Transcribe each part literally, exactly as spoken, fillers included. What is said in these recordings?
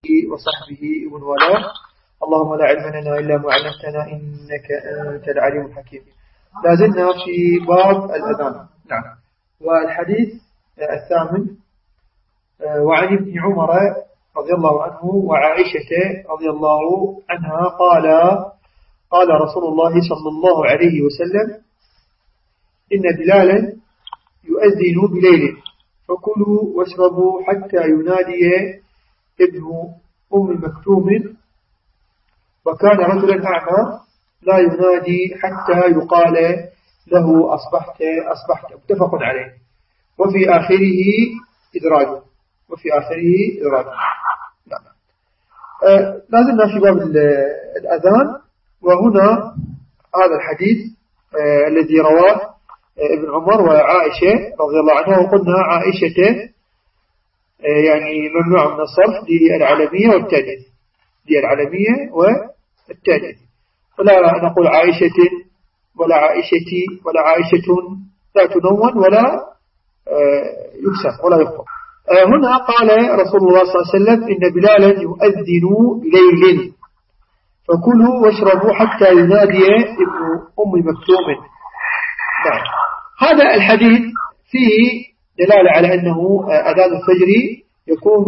وصحبه ومن والاه. اللهم لا علم لنا إلا ما علمتنا إنك أنت العليم الحكيم. لازلنا في باب الأذان. نعم. والحديث الثامن وعن ابن عمر رضي الله عنه وعائشة رضي الله عنها قال قال رسول الله صلى الله عليه وسلم إن بلالا يؤذن بليل فكلوا واشربوا حتى ينادي ابن أم مكتوم وكان رجلا أعمى لا ينادي حتى يقال له أصبحت أصبحت متفق عليه. وفي آخره إدراج وفي آخره إدراج. نعم. آه لازلنا في باب الأذان. وهنا هذا الحديث آه الذي رواه آه ابن عمر وعائشة رضي الله عنها. وقلنا عائشة آه يعني ممنوع من الصرف للعلمية والتانيث للعلمية والتانيث. ولا نقول عائشة ولا عائشتي ولا عائشة لا تنون ولا آه يكسر ولا يخطب. آه هنا قال رسول الله صلى الله عليه وسلم إن بلالا يؤذن بليل فكلوا واشربوا حتى ينادي ابن أم مكتوم. نعم. هذا الحديث فيه دلالة على أنه أذان الفجر يكون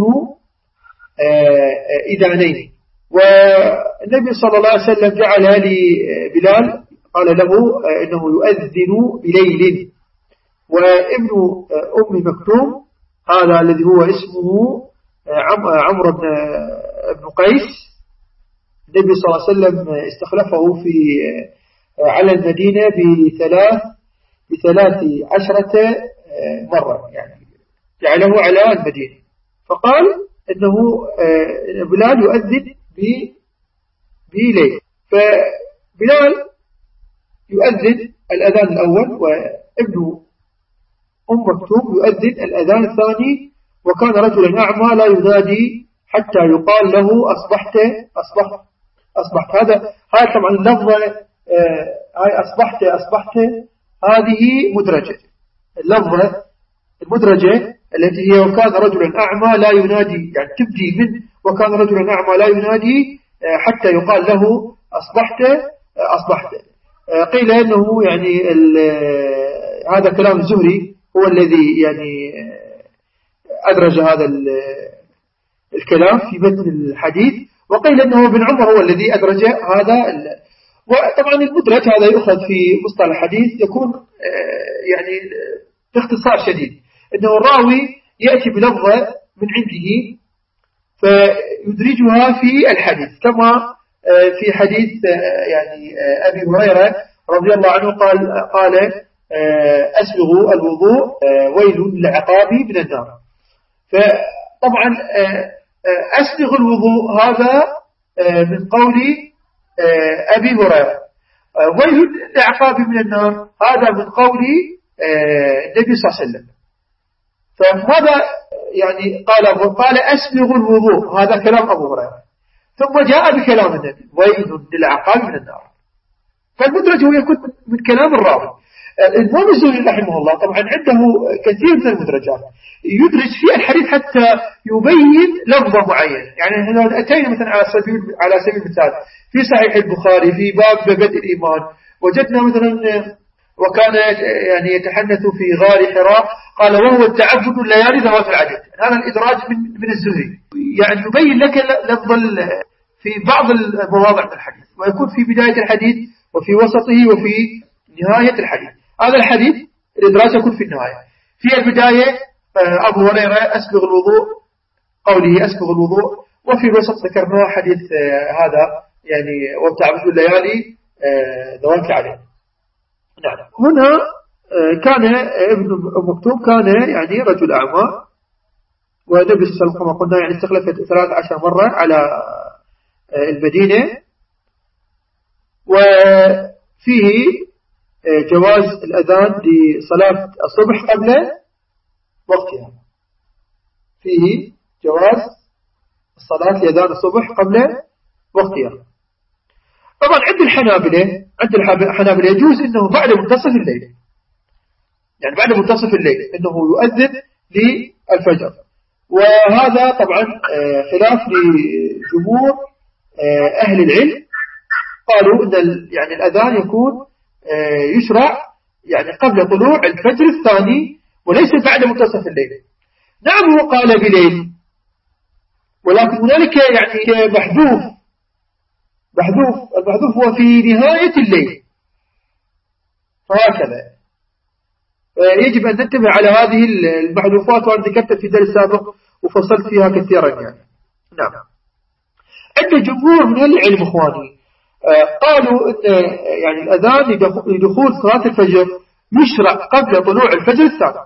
إذانين. والنبي صلى الله عليه وسلم جعل لبلال قال له إنه يؤذن بليل. وابن أم مكتوم هذا الذي هو اسمه عمرو بن قيس النبي صلى الله عليه وسلم استخلفه في على المدينة بثلاث بثلاث عشرة مرة يعني جعله على المدينة. فقال إنه بلال يؤذن بليل. فبلال يؤذن الأذان الأول وابن أم مكتوم يؤذن الأذان الثاني. وكان رجلا أعمى لا ينادي حتى يقال له أصبحت أصبحت أصبحت. هذا هذا طبعا اللفظة هاي أصبحت أصبحت هذه مدرجة. اللفظة المدرجة التي هي وكان رجلا أعمى لا ينادي يعني تبدي من وكان رجلا أعمى لا ينادي حتى يقال له أصبحت أصبحت. قيل أنه يعني هذا كلام الزهري هو الذي يعني أدرج هذا الكلام في متن الحديث. وقيل أنه ابن عمر هو الذي أدرج هذا. وطبعا المدرج هذا يؤخذ في مصطلح الحديث يكون يعني باختصار شديد أنه الراوي يأتي بلفظة من عنده فيدرجها في الحديث كما في حديث يعني أبي هريرة رضي الله عنه قال قال أسبغوا الوضوء ويل للعقاب من النار. فطبعا أسبغ الوضوء هذا من قول أبي هريرة. ويل للعقاب من النار هذا من قول النبي صلى الله عليه وسلم. فماذا يعني قال قال أسبغ الوضوء هذا كلام أبو هريرة ثم جاء بكلام النبي ويل للعقاب من النار. فالمدرج هو يكون من كلام الراوي. الإمام الزهري رحمه الله طبعا عنده كثير من المدرجات يدرج في الحديث حتى يبين لفظة معينة. يعني هنا أتينا مثلا على سبيل على سبيل المثال في صحيح البخاري في باب بدء الإيمان وجدنا مثلا وكان يعني يتحنث في غار حراء قال وهو التعبد الليالي ذوات العدد. هذا الإدراج من من الزهري يعني يبين لك لفظ في بعض المواضع من الحديث ويكون في بداية الحديث وفي وسطه وفي نهاية الحديث. هذا الحديث الإدراج يكون في النهاية. في البداية أبو هريرة أسبغ الوضوء قوله أسبغ الوضوء. وفي الوسط ذكرنا حديث هذا يعني وتعبد الليالي ذوات العدد. نعم. هنا كان ابن مكتوم كان يعني رجل أعمى والنبي صلى الله عليه وسلم كما قلنا يعني استخلف ثلاث عشر مرة على المدينة. وفيه جواز الأذان لصلاة الصبح قبل وقتها. فيه جواز الصلاة لأذان الصبح قبل وقتها. طبعا عند الحنابلة عند الحنابلة يجوز إنه بعد منتصف الليل يعني بعد منتصف الليل إنه يؤذن للفجر. وهذا طبعا خلاف لجمهور أهل العلم، قالوا أن يعني الأذان يكون يشرع يعني قبل طلوع الفجر الثاني وليس بعد منتصف الليل. نعم هو قال بليل، ولكن هنالك يعني محذوف محذوف المحذوف هو في نهاية الليل، فهكذا يجب أن ننتبه على هذه المحذوفات، وأنا ذكرت في درس سابق وفصلت فيها كثيرا يعني. نعم. عند جمهور من العلم إخواني قالوا أن يعني الأذان لدخول صلاة الفجر يشرع قبل طلوع الفجر الثاني،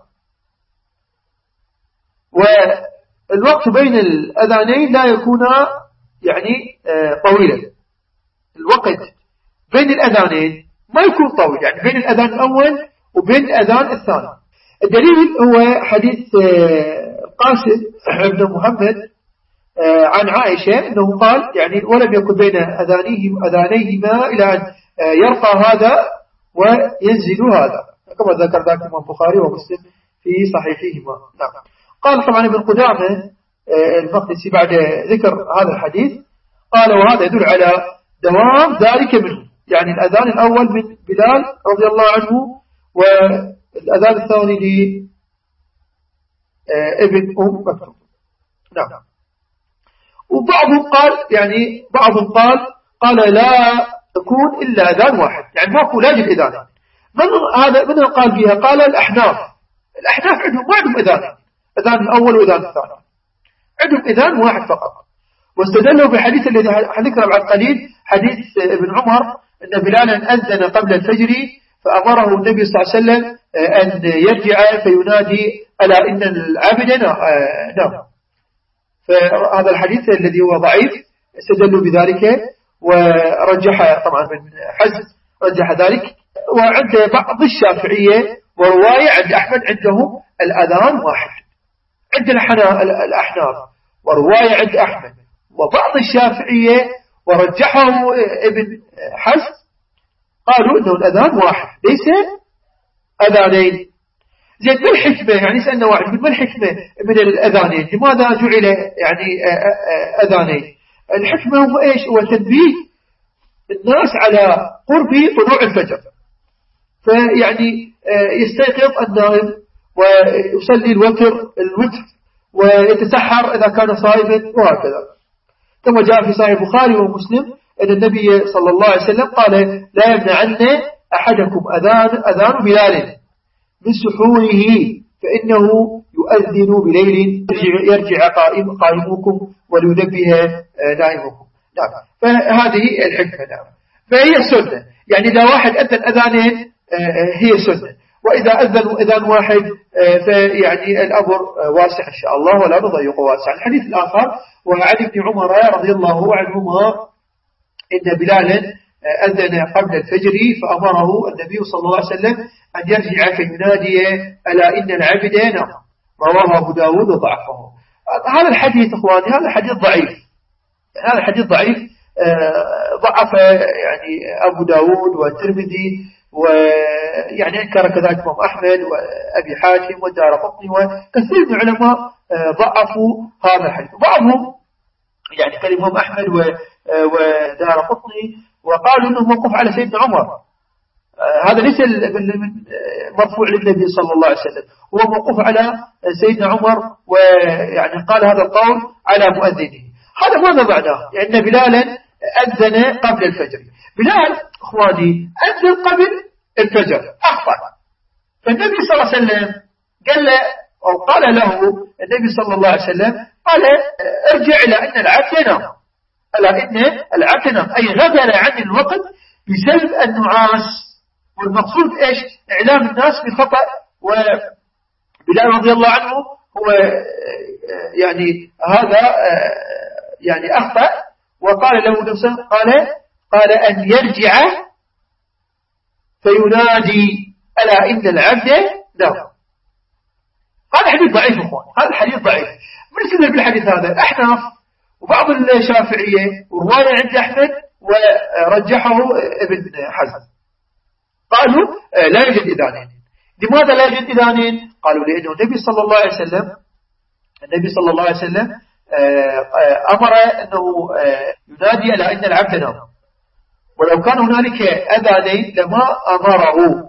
والوقت بين الأذانين لا يكون يعني طويلا. الوقت بين الأذانين ما يكون طويل، يعني بين الأذان الأول وبين الأذان الثاني. الدليل هو حديث قاسم بن محمد عن عائشة أنه قال يعني ولم يكن بين أذانيهم أذانيهما إلى أن يرقى هذا وينزل هذا، كما ذكر ذلك الإمام البخاري ومسلم في صحيحهما. نعم. قال طبعا ابن قدامة المقدسي بعد ذكر هذا الحديث قال وهذا يدل على دوام ذلك منه، يعني الأذان الأول من بلال رضي الله عنه والأذان الثاني لابن أم مكتوم. نعم. وبعضهم قال يعني بعضهم قال قال لا تكون إلا أذان واحد، يعني ماكو لاجل أذان. من هذا من قال بها؟ قال الأحناف. الأحناف عندهم ما عندهم أذان، أذان الأول وأذان الثاني، عندهم أذان واحد فقط. واستدلوا بحديث الذي حذكر بعد قليل، حديث ابن عمر أن بلالا أذن قبل الفجر فأمره النبي صلى الله عليه وسلم أن يرجع فينادي ألا إن العبد نام. فهذا الحديث الذي هو ضعيف استدلوا بذلك، ورجح طبعا من حزم رجح ذلك. وعند بعض الشافعية ورواية عند أحمد عندهم الأذان واحد، عند الأحناف ورواية عند أحمد وبعض الشافعية ورجحه ابن حزم قالوا إنه الأذان واحد ليس أذانين. زين ما الحكمة؟ يعني سألنا واحد ما الحكمة من الأذانين؟ لماذا جعل يعني أذانين؟ الحكمة هو إيش؟ هو تنبيه الناس على قرب طلوع الفجر، فيعني يستيقظ النائم ويصلي الوتر الوتر ويتسحر إذا كان صائما وهكذا، كما جاء في صحيح البخاري ومسلم أن النبي صلى الله عليه وسلم قال لا يمنعن أحدكم أذان أذان بلال من سحوره فإنه يؤذن بليل يرجع قائم قائمكم ولينبه نائمكم. نعم. فهذه الحكمة. نعم. فهي السنة، يعني إذا واحد أذن أذانين هي سنة، وإذا أذن أذان واحد فيعني الأمر واسع إن شاء الله ولا نضيق واسع. الحديث الآخر وعن ابن عمر رضي الله عنهما إن بلالا أذن قبل الفجر فأمره النبي صلى الله عليه وسلم أن يرجع فينادي ألا إن العبد نام، رواه أبو داود وضعفه. هذا الحديث إخواني هذا حديث ضعيف، هذا الحديث ضعيف ضعف يعني أبو داود والترمذي، ويعني أنكر كذلك إمام أحمد وأبي حاتم والدارقطني وكثير من العلماء ضعفوا هذا الحديث. بعضهم يعني كالإمام أحمد ودارقطني وقالوا أنه موقوف على سيدنا عمر، هذا ليس مرفوع للنبي صلى الله عليه وسلم، هو موقوف على سيدنا عمر، ويعني قال هذا القول على مؤذنه. هذا ماذا معناه؟ لأن يعني بلالا أذن قبل الفجر. بلال إخواني أذن قبل الفجر أخطأ، فالنبي صلى الله عليه وسلم قال له أو قال له النبي صلى الله عليه وسلم قال ارجع إلى أن العبد ينام، ألا إن العبد ينام، أي غفل عن الوقت بسبب النعاس. والمقصود إيش؟ إعلام الناس بالخطأ. وبلال رضي الله عنه هو يعني هذا يعني أخطأ، وقال له نفسه قال قال أن يرجع فينادي ألا إن العبد نام. هذا حديث ضعيف أخوان، هذا حديث ضعيف. من سبب بالحديث هذا الأحناف وبعض الشافعية ورواية عند أحمد ورجحه ابن حزم، قالوا لا يوجد إذانين. لماذا لا يوجد إذانين؟ قالوا لأنه النبي صلى الله عليه وسلم النبي صلى الله عليه وسلم أمر أنه ينادي على أن العبد نام، ولو كان هنالك أذانين لما أمره.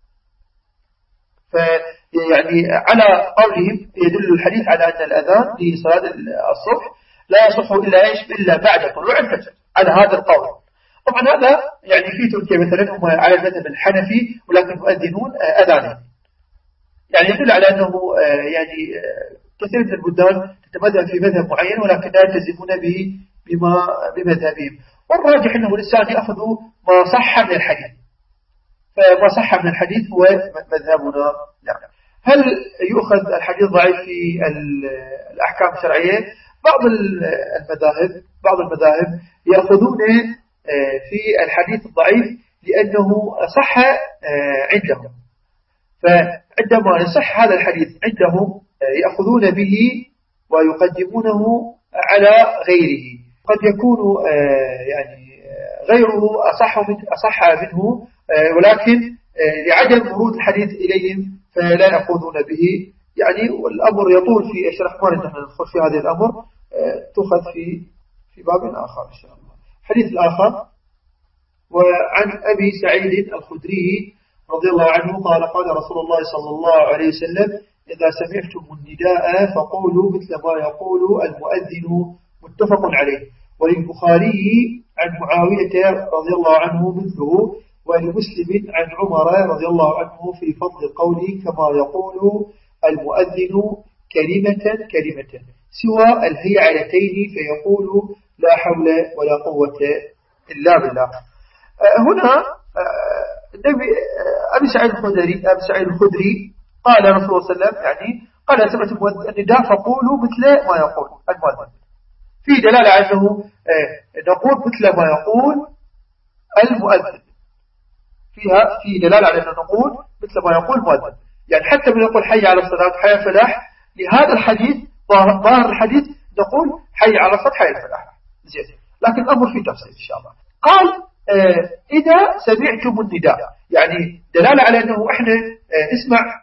فيعني على قولهم يدل الحديث على أن الأذان لصلاة الصبح لا يصح إلا إيش إلا بعد طلوع الفجر، على هذا القول. طبعا هذا يعني في تركيا مثلا هم على المذهب الحنفي ولكن يؤذنون أذانين، يعني يدل على أنه يعني كثير من البلدان تتمذهب في مذهب معين ولكن لا يلتزمون به بما بمذهبهم. والراجح أنه الإنسان يأخذ ما صح من الحديث، فما صح من الحديث هو مذهبنا. نعم. هل يؤخذ الحديث ضعيف في الأحكام الشرعية؟ بعض المذاهب بعض المذاهب يأخذون في الحديث الضعيف لأنه صح عندهم، فعندما يصح هذا الحديث عندهم يأخذون به ويقدمونه على غيره. قد يكون يعني غيره أصح منه, أصح منه ولكن لعدم ورود الحديث إليهم فلا يأخذون به. يعني والأمر يطول في أشرح ما نحن ندخل في هذا الأمر، تأخذ في في باب آخر إن شاء الله. الحديث الآخر وعن أبي سعيد الخدري رضي الله عنه قال قال رسول الله صلى الله عليه وسلم إذا سمعتم النداء فقولوا مثل ما يقول المؤذن، متفق عليه. وللبخاري عن معاوية رضي الله عنه مثله، ولمسلم عن عمر رضي الله عنه في فضل القول كما يقول المؤذن كلمة كلمة سوى الهيعلتين فيقول لا حول ولا قوة إلا بالله. هنا النبي أبي سعيد الخدري أبي سعيد الخدري قال رسول الله صلى الله عليه وسلم يعني قال سمعت النداء فقولوا مثل ما يقول المؤذن، في دلالة على أنه نقول مثل ما يقول المؤذن، فيها في دلالة على أنه نقول مثل ما يقول المؤذن. يعني حتى من يقول حي على الصلاة حي على الفلاح، لهذا الحديث ظاهر الحديث نقول حي على الصلاة حي على الفلاح زين، لكن الأمر في تفصيل إن شاء الله. قال آه إذا سمعتم النداء، يعني دلالة على أنه إحنا آه اسمع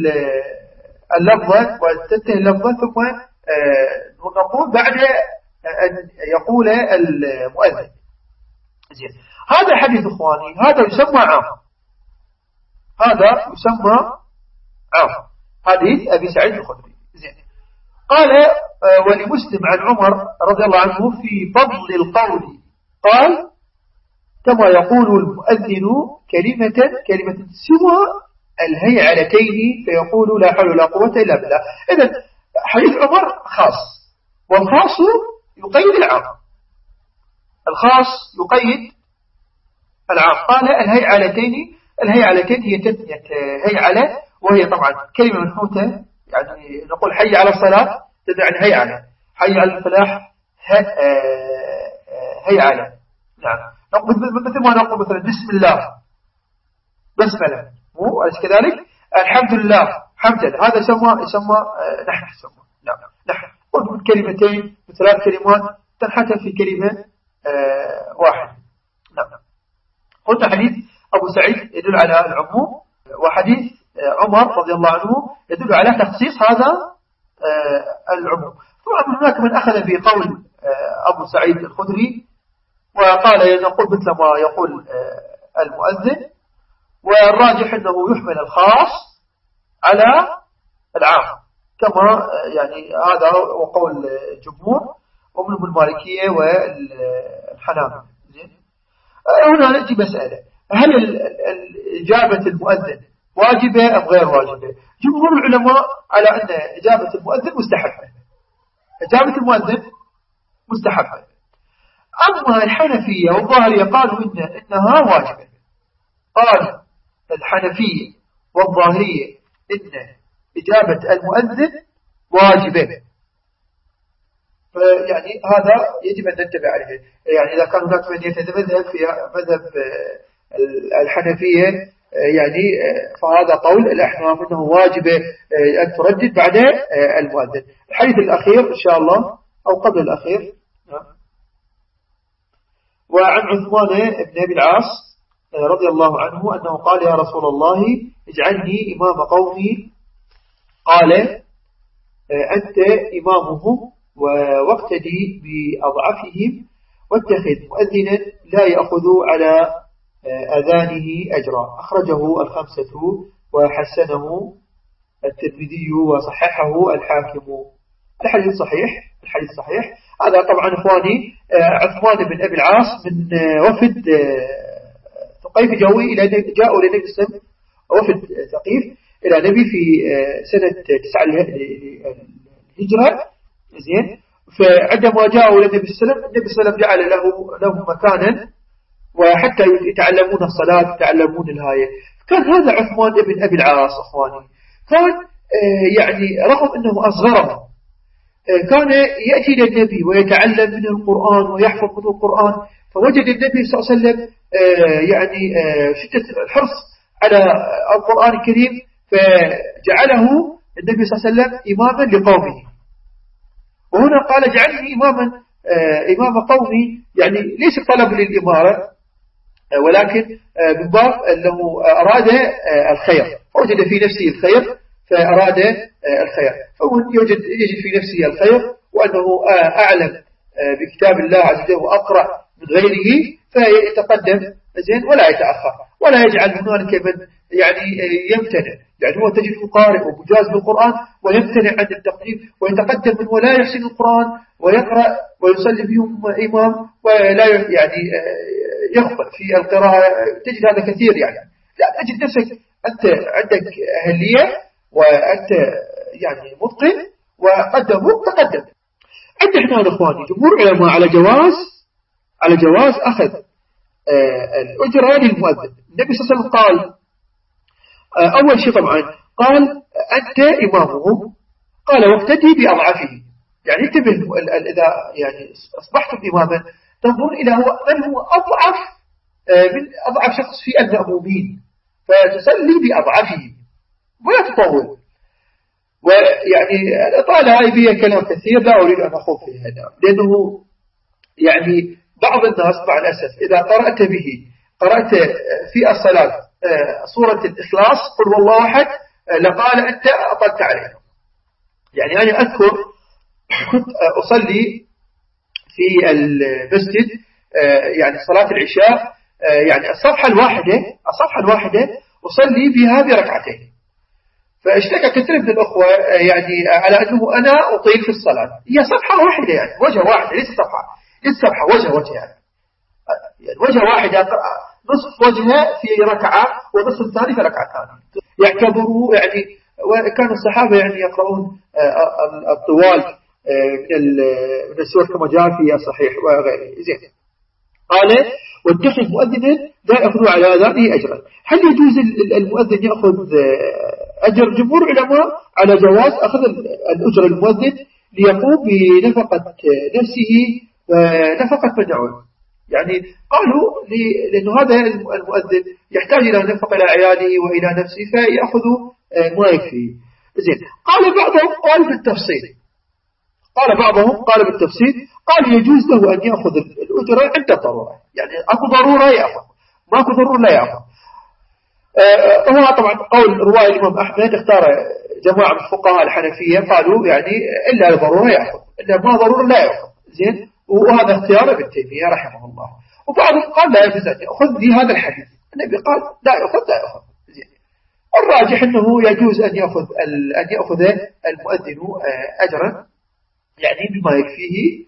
اللفظة وتنتهي اللفظة ثم آه نقول بعد أن يقول المؤذن زين. هذا الحديث إخواني هذا يسمى عام، هذا يسمى عام حديث أبي سعيد الخدري زين. قال آه ولمسلم عن عمر رضي الله عنه في فضل القول قال كما يقول المؤذن كلمة كلمة سوى الهيعلتين فيقول لا حول ولا قوة إلا بالله. إذن حديث عمر خاص، والخاص يقيد العام، الخاص يقيد العام. قال الهيعلتين، الهيعلتين هي تثنية هيعلة، وهي طبعا كلمة منحوتة، يعني نقول حي على الصلاة تدعي هيعلة، حي على الفلاح هيعلة. نعم، مثل ما نقول مثلا بسم الله بسملة، مو أليس كذلك؟ الحمد لله حمدا، هذا يسمى يسمى نحن يسمى نعم نحن. قلت كلمتين بثلاث كلمات تنحتى في كلمة آه واحدة. نعم. قلت حديث أبو سعيد يدل على العموم، وحديث آه عمر رضي الله عنه يدل على تخصيص هذا آه العموم. طبعا هناك من أخذ بقول آه أبو سعيد الخدري وقال نقول مثل ما يقول آه المؤذن، والراجح أنه يحمل الخاص على العام كما يعني هذا هو قول الجمهور ومنهم المالكية والحنابلة. هنا نأتي مسألة، هل إجابة المؤذن واجبة أم غير واجبة؟ جمهور العلماء على أن إجابة المؤذن مستحبة، إجابة المؤذن مستحبة. أما الحنفية والظاهرية قالوا إن إنها واجبة. قال الحنفية والظاهرية إن إجابة المؤذن واجبة، فيعني هذا يجب أن ننتبه عليه. يعني إذا كان هناك من يتمذهب في مذهب الحنفية يعني فهذا قول الأحناف أنه واجبة أن تردد بعد المؤذن. الحديث الأخير إن شاء الله أو قبل الأخير، وعن عثمان بن أبي العاص رضي الله عنه أنه قال يا رسول الله اجعلني إمام قومي. قال أنت إمامهم واقتدي بأضعفهم واتخذ مؤذنا لا يأخذ على أذانه أجرا. أخرجه الخمسة وحسنه الترمذي وصححه الحاكم. الحديث صحيح. الحديث صحيح. هذا طبعا إخواني عثمان بن أبي العاص من وفد ثقيف جوي إلى جاءوا إلى النبي صلى الله عليه وسلم، وفد ثقيف إلى النبي في سنة تسعة الهجرة. زين. فعندما جاءوا إلى النبي صلى الله عليه وسلم، النبي صلى الله عليه وسلم جعل له له مكانا وحتى يتعلمون الصلاة يتعلمون الهاية. كان هذا عثمان بن أبي العاص أخواني كان يعني رغم أنه أصغرهم كان يأتي إلى النبي ويتعلم من القرآن ويحفظ من القرآن. فوجد النبي صلى الله عليه وسلم يعني شدة الحرص على القرآن الكريم، فجعله النبي صلى الله عليه وسلم إماما لقومه. وهنا قال جعلني إماما إمام قومي، يعني ليس طلب للإمارة ولكن من باب أنه أراد الخير، وجد في نفسه الخير فأراد الخير، فيوجد يجد في نفسه الخير وأنه أعلم بكتاب الله عز وجل وأقرأ من غيره فيتقدم زين ولا يتأخر، ولا يجعل هنالك من يعني يمتنع. يعني هو تجده قارئ ومجاز بالقرآن ويمتنع عن التقديم ويتقدم من ولا يحسن القرآن ويقرأ ويصلي بهم إمام ولا يعني يخطئ في القراءة. تجد هذا كثير. يعني لا تجد نفسك أنت عندك أهلية وأنت يعني متقن وقدموك تقدم. عندنا هنا إخواني جمهور علماء على جواز على جواز أخذ الأجرة للمؤذن. النبي صلى الله عليه وسلم قال أول شيء طبعا قال أنت إمامهم، قال واقتدي بأضعفه. يعني انتبه إذا يعني أصبحتم إماما تنظرون إلى هو من هو أضعف من أضعف شخص في المأمومين فتصلي بأضعفه ولا تطول. ويعني الإطالة هاي فيها كلام كثير لا أريد أن أخوض في هذا، لأنه يعني بعض الناس مع الأسف إذا قرأت به قرأت في الصلاة سورة الإخلاص قل والله أحد لقال أنت أطلت عليه. يعني أنا أذكر كنت أصلي في المسجد يعني صلاة العشاء، يعني الصفحة الواحدة الصفحة الواحدة أصلي بها بركعتين، فاشتكى كثير من الأخوة يعني على أنه أنا أطيل في الصلاة. هي صفحة واحدة يعني وجه واحد ليس صفحة ليس صفحة وجه وجه يعني, يعني وجه واحد أقرأ نصف وجهه في ركعة ونصف الثاني في ركعة ثانية يعتبروا يعني. وكان الصحابة يعني يقرؤون الطوال من السور كما جاء في الصحيح وغيره. زين. قال واتخذ مؤذنا لا يأخذ على أذانه أجرا. هل يجوز المؤذن يأخذ أجر؟ جمهور علماء على جواز أخذ الأجر المؤذن ليقوم بنفقة نفسه ونفقة من يعود. يعني قالوا لأنه هذا المؤذن يحتاج إلى نفقة إلى عياله وإلى نفسه فيأخذ ما يكفي. زين. قال بعضهم قال بالتفصيل قال بعضهم قال بالتفصيل قال يجوز له أن يأخذ الأجرة عند الضرورة. يعني أكو ضرورة يأخذ، ما أكو ضرورة لا يأخذ. هو طبعا قول رواية الإمام أحمد اختار جماعة من الفقهاء الحنفية قالوا يعني إلا ضرورة يأخذ، إلا ما ضرورة لا يأخذ. زين. وهذا اختيار ابن تيمية رحمه الله. وبعضهم قال لا يجوز أن يأخذ بهذا الحديث. النبي قال لا يأخذ لا يأخذ. زين. الراجح أنه يجوز أن يأخذ أن يأخذ المؤذن أجرا يعني بما يكفيه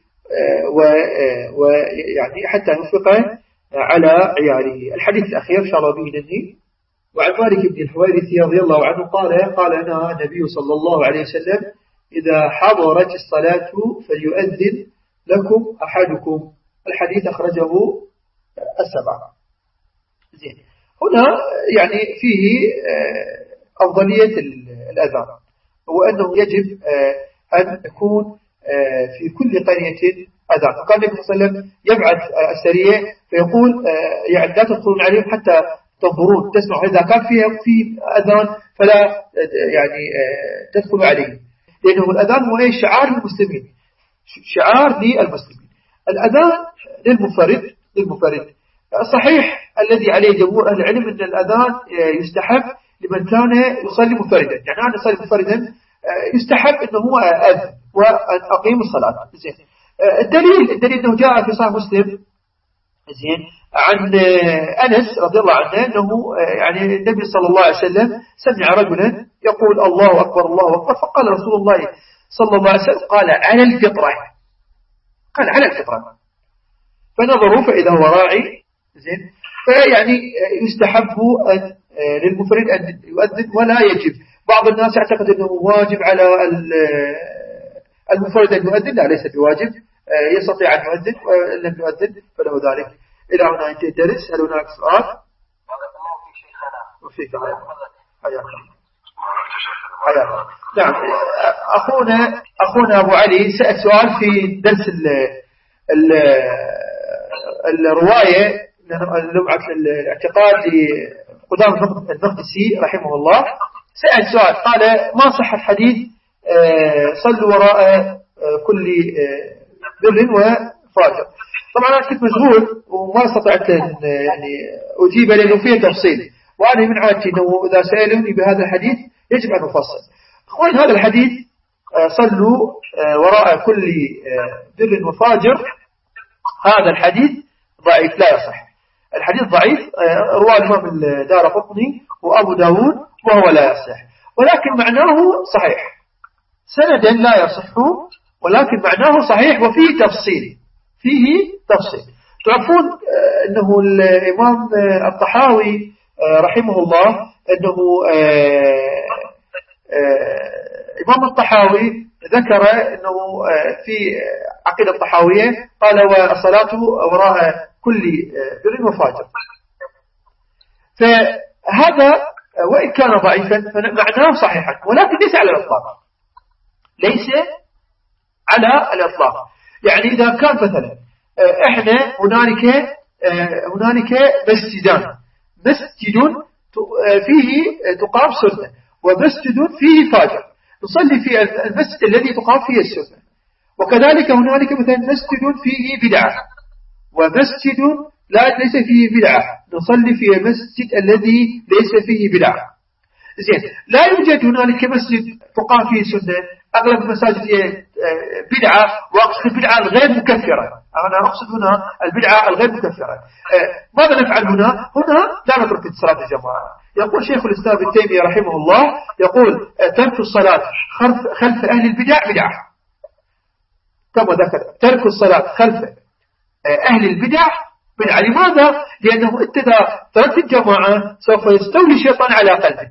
ويعني حتى ينفق على عياله. الحديث الأخير إن شاء الله به ننهي. وعن مالك بن الحويرث رضي الله عنه قال قال لنا النبي صلى الله عليه وسلم إذا حضرت الصلاة فليؤذن لكم أحدكم. الحديث أخرجه السبعة. زين. هنا يعني فيه أفضلية الأذان، هو أنه يجب أن يكون في كل قرية أذان. فقال النبي صلى الله عليه وسلم يبعث السرية فيقول يعني لا تدخلون عليهم حتى تنظرون تسمعوا، إذا كان فيها في أذان فلا يعني تدخلوا عليهم، لأنه الأذان هو شعار للمسلمين، شعار للمسلمين. الأذان للمفرد للمفرد صحيح الذي عليه جمهور أهل العلم أن الأذان يستحب لمن كان يصلي مفردا. يعني أنا أصلي مفردا يستحب أنه هو أذن وأن أقيم الصلاة. زين. الدليل الدليل أنه جاء في صحيح مسلم زين عن أنس رضي الله عنه أنه يعني النبي صلى الله عليه وسلم سمع رجلا يقول الله أكبر الله أكبر، فقال رسول الله صلى الله عليه وسلم قال على الفطرة، قال على الفطرة، فنظروا فإذا هو راعي. زين. فيعني يستحب أن للمفرد أن يؤذن ولا يجب. بعض الناس يعتقد أنه واجب على المفرد أن يؤذن، لا ليس بواجب، يستطيع أن يؤذن، وإن لم يؤذن فله ذلك. إلى هنا ينتهي الدرس. هل هناك سؤال؟ وفيك حياك حياك. نعم أخونا أخونا أبو علي سأل سؤال في درس ال ال الرواية لمعة الاعتقاد لقدام المقدسي رحمه الله. سأل سؤال قال ما صح الحديث صلوا وراء كل بر وفاجر؟ طبعا أنا كنت مشغول وما استطعت يعني أجيب لأنه فيه تفصيل، وأنا من عادتي أنه إذا سألوني بهذا الحديث يجب أن أفصل. أخوان هذا الحديث صلوا وراء كل بر وفاجر هذا الحديث ضعيف لا يصح. الحديث ضعيف، رواه الإمام الدارقطني وأبو داود وهو لا يصح، ولكن معناه صحيح. سندا لا يصح ولكن معناه صحيح وفيه تفصيل، فيه تفصيل. تعرفون أنه الإمام الطحاوي رحمه الله أنه إمام الطحاوي ذكر أنه في عقيدة الطحاوية قال والصلاة وراء كل بر وفاجر. فهذا وإن كان ضعيفا فمعناه صحيحا، ولكن ليس على الإطلاق، ليس على الإطلاق. يعني إذا كان مثلا إحنا هنالك هنالك مسجدان، مسجد فيه تقام سنة ومسجد فيه فاجر، نصلي في المسجد الذي تقام فيه السنة. وكذلك هنالك مثلا مسجد فيه بدعة ومسجد لا ليس فيه بدعة، نصلي في المسجد الذي ليس فيه بدعة. زين. لا يوجد هنالك مسجد تقام فيه سنة، أغلب المساجد هي بدعة، وأقصد البدعة الغير مكفرة. أنا أقصد هنا البدعة الغير مكفرة. ماذا نفعل هنا؟ هنا لا نترك صلاة الجماعة. يقول شيخ الإسلام ابن تيمية رحمه الله يقول ترك الصلاة خلف, خلف أهل البدع بدعة، كما ذكر ترك الصلاة خلف أهل البدع بدعة. لماذا؟ لأنه أنت إذا تركت الجماعة سوف يستولي الشيطان على قلبك.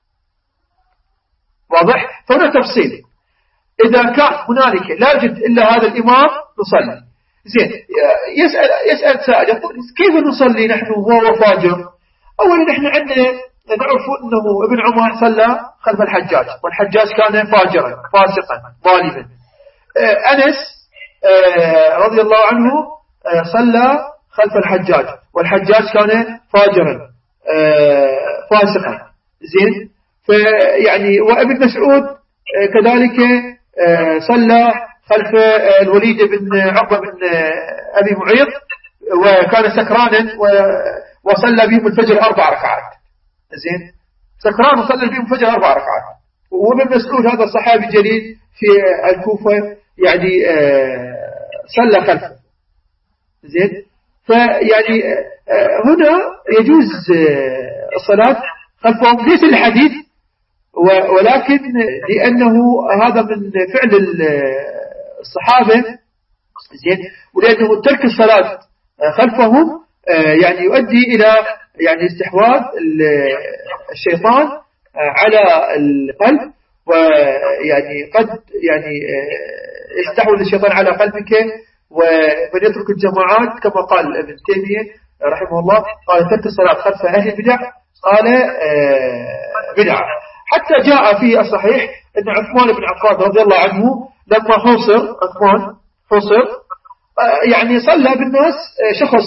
واضح؟ فهنا تفصيل. إذا كان هنالك لا يوجد إلا هذا الإمام نصلي. زين. يسأل يسأل سائل يقول كيف نصلي نحن وهو فاجر؟ أولا نحن عندنا نعرف أنه ابن عمر صلى خلف الحجاج، والحجاج كان فاجرا فاسقا ظالما. أنس رضي الله عنه صلى خلف الحجاج، والحجاج كان فاجرا فاسقا. زين. فيعني وابن مسعود كذلك صلى خلف الوليد بن عقبة بن أبي معيط وكان سكرانا وصلى بهم الفجر أربع ركعات. زين. سكران وصلى بهم الفجر أربع ركعات. وابن مسعود هذا الصحابي جليل في الكوفة يعني صلى خلفه. زين. فيعني هنا يجوز الصلاة خلفهم ليس الحديث، ولكن لأنه هذا من فعل الصحابة. زين. ولأنه ترك الصلاة خلفهم يعني يؤدي إلى يعني استحواذ الشيطان على القلب، ويعني قد يعني يستحوذ الشيطان على قلبك ومن يترك الجماعات كما قال ابن تيمية رحمه الله قال ترك الصلاة خلف أهل البدع قال بدعة. حتى جاء في الصحيح أن عثمان بن عفان رضي الله عنه لما حصر عثمان حصر يعني صلى بالناس شخص،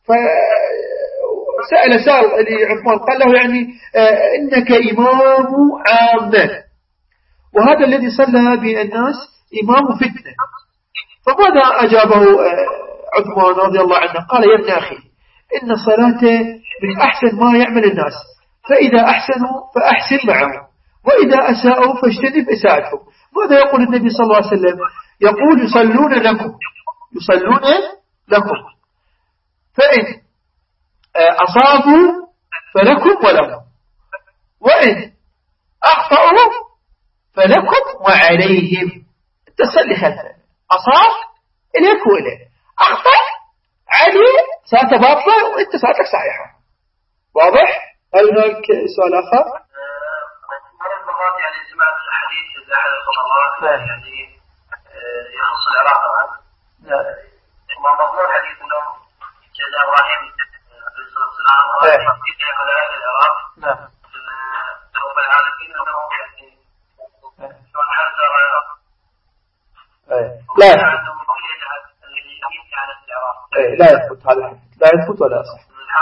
فسأل سائل لعثمان قال له يعني إنك إمام عامة، وهذا الذي صلى بالناس إمام فتنة. فماذا أجابه عثمان رضي الله عنه؟ قال يا ابن أخي إن صلاته من أحسن ما يعمل الناس، فإذا أحسنوا فأحسن معهم، وإذا أساءوا فاجتنب إساءتهم. ماذا يقول النبي صلى الله عليه وسلم؟ يقول يصلون لكم يصلون لكم فإن أصابوا فلكم ولهم، وإن أخطأوا فلكم وعليهم. تصلي خلفه، أصاب إليك وإليه، أخطأ عليه صلاة باطلة وإنت صلاتك صحيحة. واضح؟ هل هناك سؤال آخر؟ مرة مرات يعني سمعت حديث أحد الفقهاء يعني يخص العراق طبعا. ما مضمون الحديث إنه سيدنا إبراهيم عليه الصلاة والسلام رأى على أهل العراق رب العالمين أنه يعني شلون حزر العراق. لا لا يثبت هذا الحديث، لا يثبت ولا يصح.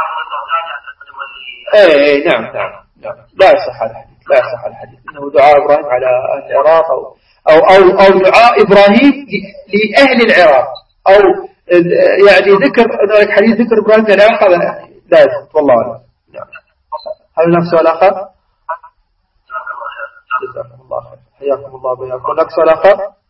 اي نعم نعم نعم لا يصح هذا الحديث، لا يصح هذا الحديث انه دعاء ابراهيم على اهل العراق او او او, أو دعاء ابراهيم لاهل العراق او يعني ذكر هناك حديث ذكر ابراهيم للعراق، هذا لا يثبت والله اعلم. نعم. هل هناك سؤال اخر؟ جزاكم الله خير، حياكم الله وبياكم. هناك سؤال اخر؟